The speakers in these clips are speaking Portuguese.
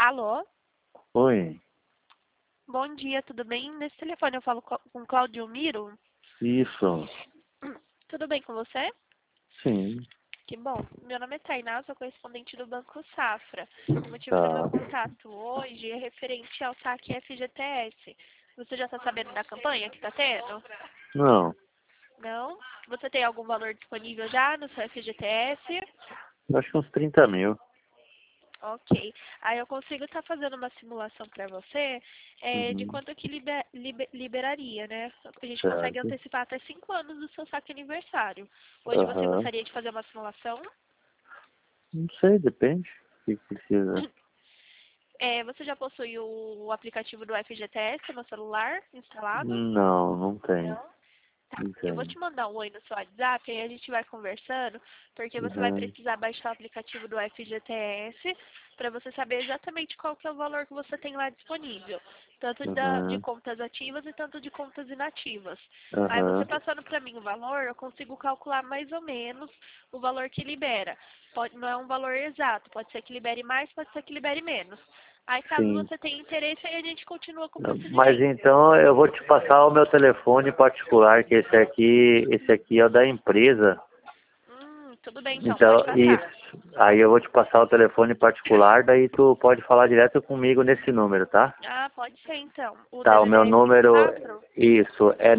Alô? Oi, Bom dia, tudo bem? Nesse telefone eu falo com Cláudio Miro. isso, Tudo bem com você? sim, Que bom. Meu nome é Tainá, sou correspondente do Banco Safra. O motivo do meu tá. contato hoje é referente ao saque FGTS. Você já está sabendo da campanha que está tendo? Não, Não? Você tem algum valor disponível já no seu FGTS? eu acho que uns 30 mil. Ok. Aí eu consigo estar fazendo uma simulação para você de Uhum, quanto que liberaria, né? A gente consegue certo. antecipar até 5 anos do seu saque aniversário. Hoje você Aham, gostaria de fazer uma simulação? não sei, depende. O que que precisa? Você já possui o aplicativo do FGTS no celular instalado? Não, não tem, Não? Tá, não eu vou tem. te mandar um oi no seu WhatsApp, aí a gente vai conversando, porque você vai Uhum, precisar baixar o aplicativo do FGTS para você saber exatamente qual que é o valor que você tem lá disponível, tanto de uhum, contas ativas e tanto de contas inativas. Aí você aham, passando para mim o valor, eu consigo calcular mais ou menos o valor que libera. Não é um valor exato, pode ser que libere mais, pode ser que libere menos. Aí caso sim. você tenha interesse, aí a gente continua com o Mas procedimento. então eu vou te passar o meu telefone particular, que esse aqui é o da empresa. Tudo bem então, pode Então, passar. isso. Aí eu vou te passar o telefone particular, daí tu pode falar direto comigo nesse número, tá? Ah, pode ser então. O Tá, o DDD meu é vinte e número, quatro? isso, é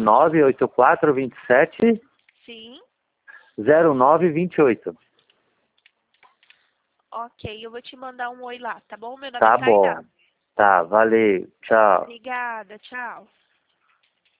98427 Sim. 0928. Ok, eu vou te mandar um oi lá, tá bom? Meu nome é Tá Tainá. bom. Tá, valeu. Tchau. Obrigada, tchau.